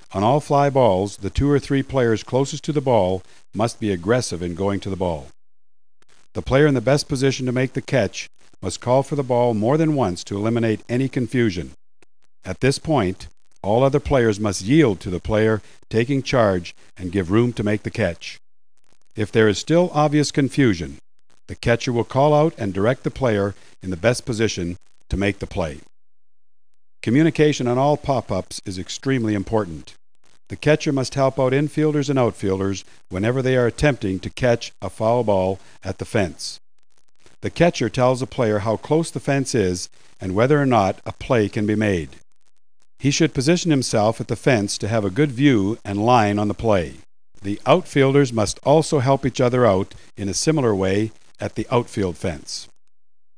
On all fly balls, the 2 or 3 players closest to the ball must be aggressive in going to the ball. The player in the best position to make the catch must call for the ball more than once to eliminate any confusion. At this point, all other players must yield to the player taking charge and give room to make the catch. If there is still obvious confusion, the catcher will call out and direct the player in the best position to make the play. Communication on all pop-ups is extremely important. The catcher must help out infielders and outfielders whenever they are attempting to catch a foul ball at the fence. The catcher tells the player how close the fence is and whether or not a play can be made. He should position himself at the fence to have a good view and line on the play. The outfielders must also help each other out in a similar way at the outfield fence.